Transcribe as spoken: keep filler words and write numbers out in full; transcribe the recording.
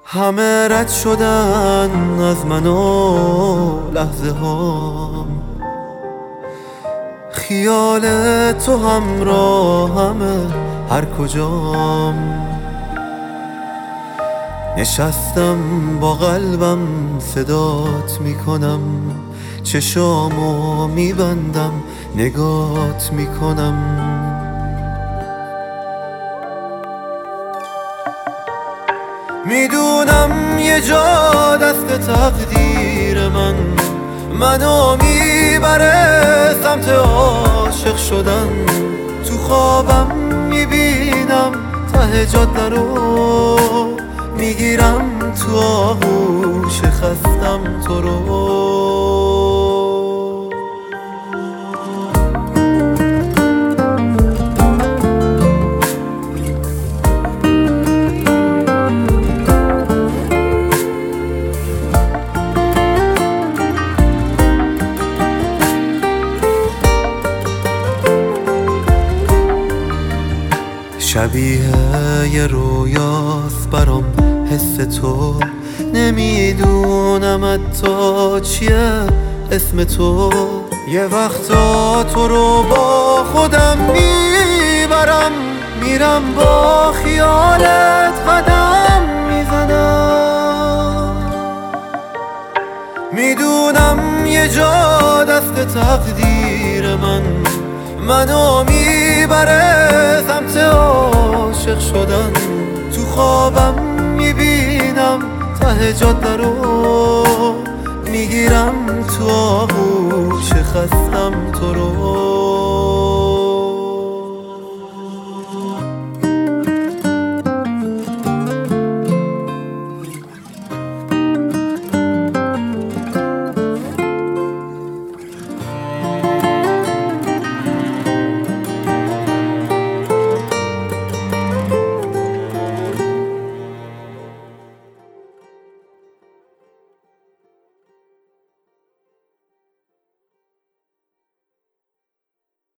همه رد شدن از من و لحظه هام، خیال تو همراه همه هر کجام. نشستم با قلبم صدات میکنم، چشامو میبندم نگات میکنم. میدونم یه جا دست تقدیر من منو میبره سمت عاشق شدن. تو خوابم میبینم ته جاده رو، میگیرم تو آغوش خستم تو رو. شبیه یه رویاست برام حس تو، نمیدونم حتی چیه اسم تو. یه وقتا تو رو با خودم میبرم، میرم با خیالت قدم میزنم. میدونم یه جا دست تقدیر من منو میبره سمت عاشق شدن. تو خوابم میبینم ته جاده رو، میگیرم تو آغوش خستم تو رو.